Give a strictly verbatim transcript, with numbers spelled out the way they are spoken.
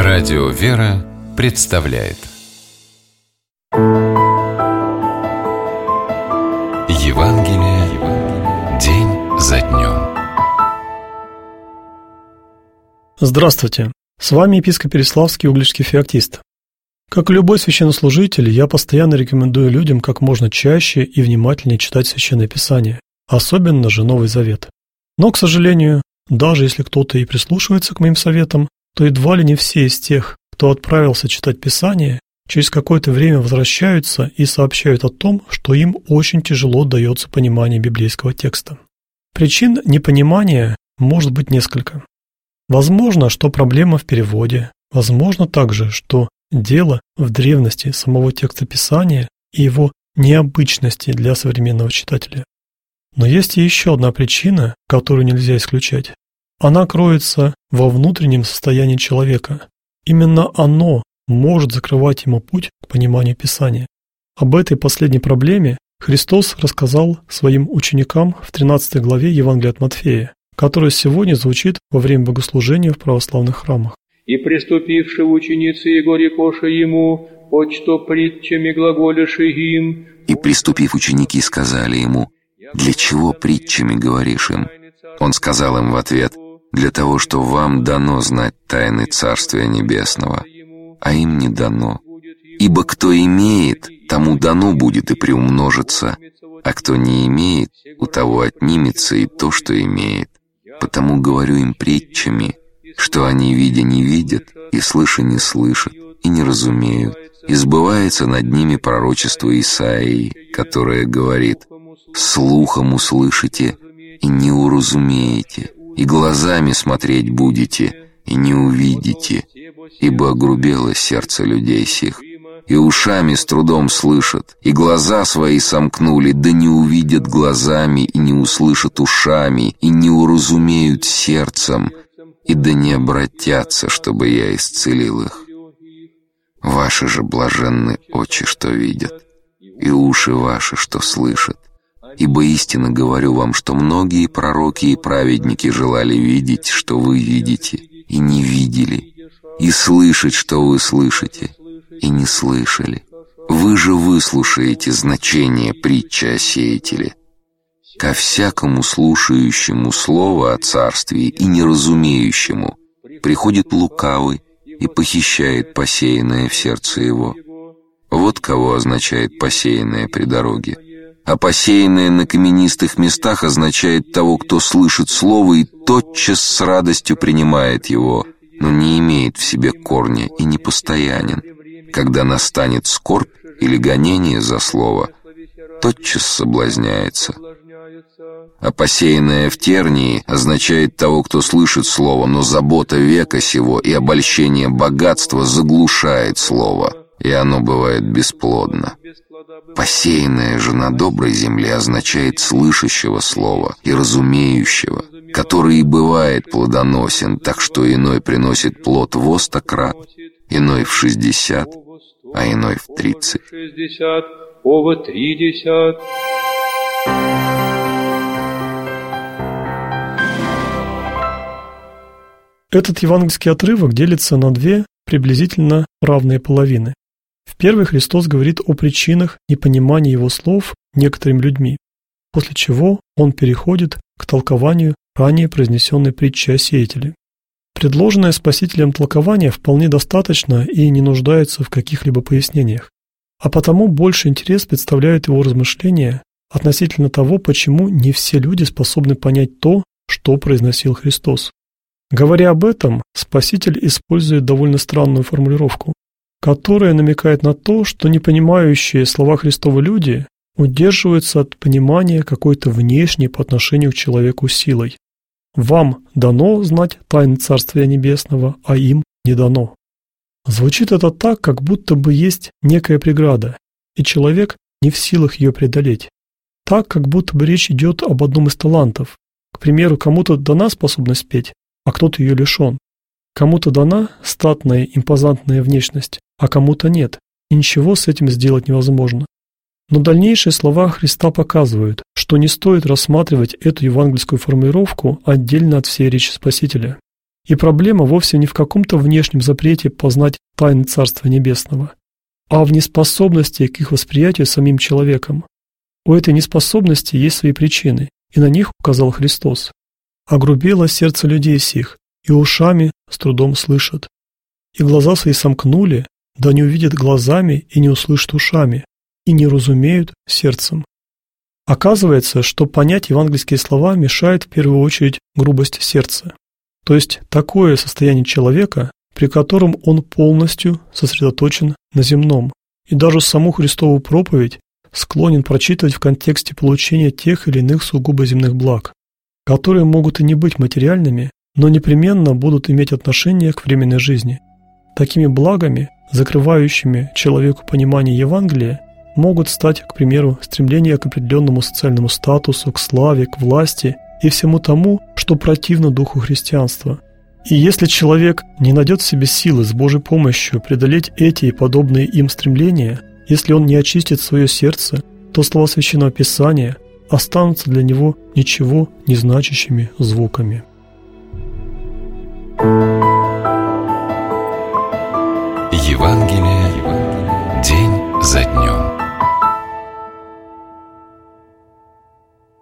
Радио «Вера» представляет Евангелие день за днем. Здравствуйте! С вами епископ Переславский Угличский феоктист. Как и любой священнослужитель, я постоянно рекомендую людям как можно чаще и внимательнее читать Священное Писание, особенно же Новый Завет. Но, к сожалению, даже если кто-то и прислушивается к моим советам, то едва ли не все из тех, кто отправился читать Писание, через какое-то время возвращаются и сообщают о том, что им очень тяжело дается понимание библейского текста. Причин непонимания может быть несколько. Возможно, что проблема в переводе, возможно также, что дело в древности самого текста Писания и его необычности для современного читателя. Но есть и еще одна причина, которую нельзя исключать. Она кроется во внутреннем состоянии человека. Именно оно может закрывать ему путь к пониманию Писания. Об этой последней проблеме Христос рассказал своим ученикам в тринадцатой главе Евангелия от Матфея, которая сегодня звучит во время богослужения в православных храмах. «И приступивши ученицы Его рекоши Ему, почто притчами глаголиши им». И приступив ученики сказали Ему: «Для чего притчами говоришь им?» Он сказал им в ответ: «Для того, что вам дано знать тайны Царствия Небесного, а им не дано. Ибо кто имеет, тому дано будет и приумножится, а кто не имеет, у того отнимется и то, что имеет. Потому говорю им притчами, что они, видя, не видят, и слыша, не слышат, и не разумеют. И сбывается над ними пророчество Исаии, которое говорит: слухом услышите и не уразумеете, и глазами смотреть будете и не увидите, ибо огрубело сердце людей сих, и ушами с трудом слышат, и глаза свои сомкнули, да не увидят глазами, и не услышат ушами, и не уразумеют сердцем, и да не обратятся, чтобы я исцелил их. Ваши же блаженны очи, что видят, и уши ваши, что слышат. Ибо истинно говорю вам, что многие пророки и праведники желали видеть, что вы видите, и не видели, и слышать, что вы слышите, и не слышали. Вы же выслушаете значение притчи о сеятеле. Ко всякому слушающему слово о царстве и неразумеющему приходит лукавый и похищает посеянное в сердце его. Вот кого означает посеянное при дороге. А посеянное на каменистых местах означает того, кто слышит слово и тотчас с радостью принимает его, но не имеет в себе корня и не постоянен. Когда настанет скорбь или гонение за слово, тотчас соблазняется. А посеянное в тернии означает того, кто слышит слово, но забота века сего и обольщение богатства заглушает слово, и оно бывает бесплодно. Посеянное же на доброй земле означает слышащего слова и разумеющего, который и бывает плодоносен, так что иной приносит плод во сто крат, иной в шестьдесят, а иной в тридцать. Этот евангельский отрывок делится на две приблизительно равные половины. В первой Христос говорит о причинах непонимания Его слов некоторыми людьми, после чего Он переходит к толкованию ранее произнесенной притчи о сеятеле. Предложенное Спасителем толкование вполне достаточно и не нуждается в каких-либо пояснениях, а потому больше интерес представляют его размышления относительно того, почему не все люди способны понять то, что произносил Христос. Говоря об этом, Спаситель использует довольно странную формулировку, которая намекает на то, что непонимающие слова Христовы люди удерживаются от понимания какой-то внешней по отношению к человеку силой. «Вам дано знать тайны Царствия Небесного, а им не дано». Звучит это так, как будто бы есть некая преграда, и человек не в силах ее преодолеть. Так, как будто бы речь идет об одном из талантов. К примеру, кому-то дана способность петь, а кто-то ее лишен. Кому-то дана статная, импозантная внешность, а кому-то нет, и ничего с этим сделать невозможно. Но дальнейшие слова Христа показывают, что не стоит рассматривать эту евангельскую формулировку отдельно от всей речи Спасителя. И проблема вовсе не в каком-то внешнем запрете познать тайны Царства Небесного, а в неспособности к их восприятию самим человеком. У этой неспособности есть свои причины, и на них указал Христос. «Огрубело сердце людей сих, и ушами с трудом слышат, и глаза свои сомкнули, да не увидят глазами и не услышат ушами, и не разумеют сердцем». Оказывается, что понять евангельские слова мешает в первую очередь грубость сердца, то есть такое состояние человека, при котором он полностью сосредоточен на земном, и даже саму Христову проповедь склонен прочитывать в контексте получения тех или иных сугубо земных благ, которые могут и не быть материальными, но непременно будут иметь отношение к временной жизни. Такими благами, закрывающими человеку понимание Евангелия, могут стать, к примеру, стремление к определенному социальному статусу, к славе, к власти и всему тому, что противно духу христианства. И если человек не найдет в себе силы с Божьей помощью преодолеть эти и подобные им стремления, если он не очистит свое сердце, то слова Священного Писания останутся для него ничего не значащими звуками. Евангелие